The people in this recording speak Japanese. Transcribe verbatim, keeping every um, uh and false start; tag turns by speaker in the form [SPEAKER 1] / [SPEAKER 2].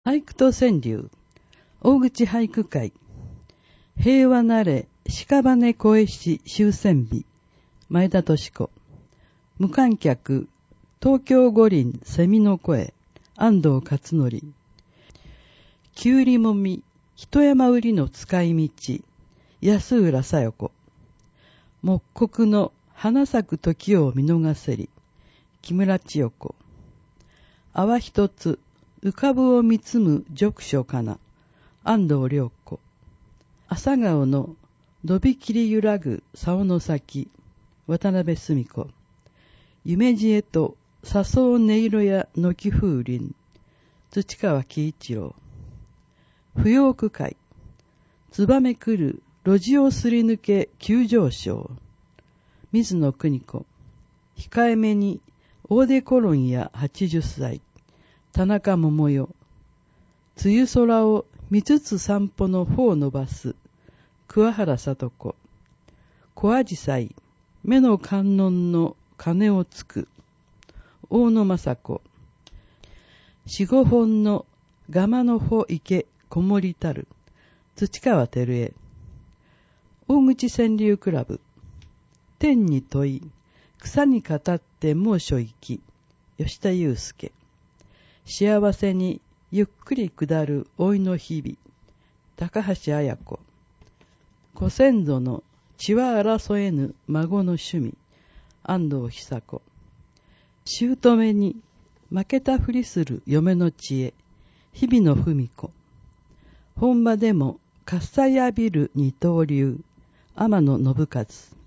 [SPEAKER 1] 俳句と川柳、大口俳句会、平和なれ、屍声し終戦日、前田敏子、無観客、東京五輪蝉の声、安藤勝則、きゅうりもみ、一山売りの使い道、安浦小夜子、木刻の花咲く時を見逃せり、木村千代子、泡一つ、浮かぶを見つむ読書かな、安藤良子、朝顔の伸びきり揺らぐ竿の先、渡辺澄子、夢知恵と笹生音色や軒風鈴、土川喜一郎、不要区会、燕来る路地をすり抜け急上昇、水野邦子、控えめにオーデコロンやはちじゅっさい、田中桃代、梅雨空を見つつ散歩の帆を伸ばす桑原聡子、小アジサイ、目の観音の鐘をつく大野雅子、四五本のガマの穂池こもりたる土川照江、大口川柳クラブ、天に問い草に語って猛暑行き吉田祐介、幸せにゆっくり下る老いの日々高橋綾子、ご先祖の血は争えぬ孫の趣味安藤久子、姑に負けたふりする嫁の知恵日比野文子、本場でも喝采浴びる二刀流天野信一、